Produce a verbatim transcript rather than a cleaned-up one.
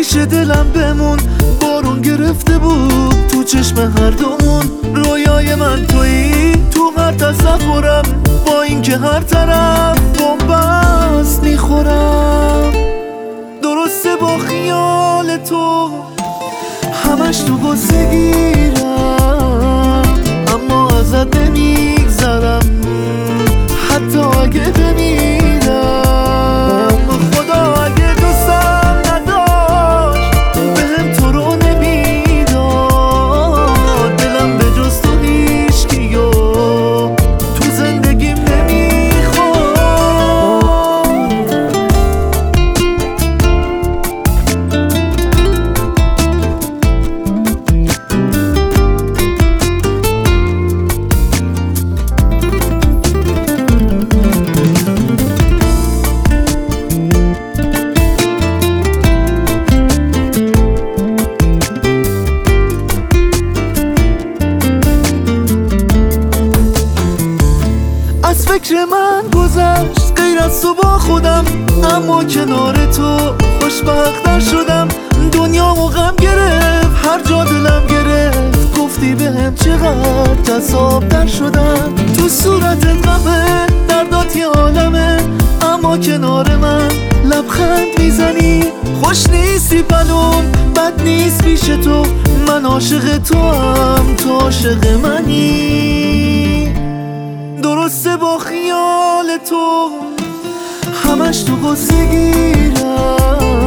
پیش دلم بمون، بارون گرفته بود تو چشم هر دومون. رویای من تویی تو هر تصورم، با اینکه هر طرف بن‌بست میخورم. درسته با خیال تو همش تو غصه گیرم، اما ازت نمیگذرم حتی اگه بمیرم. خدا اگه دوستم نداشت بهم تو رو نمیداد، دلم به جز تو هیچکیو تو زندگیم نمیخواد. از فکر من گذشت غیر از تو با خودم، اما کنار تو خوشبخت‌تر شدم. دنیا و غم گرفت هر جا دلم گرفت، گفتی بهم چقدر جذاب‌تر شدم. تو صورت غمه دردات یه عالمه، اما کنار من لبخند میزنی. خوش نیستی بلوم بد نیست پیش تو، من عاشق تو هم تو عاشق منی. درسته با خیال تو همش تو غصه گیرم،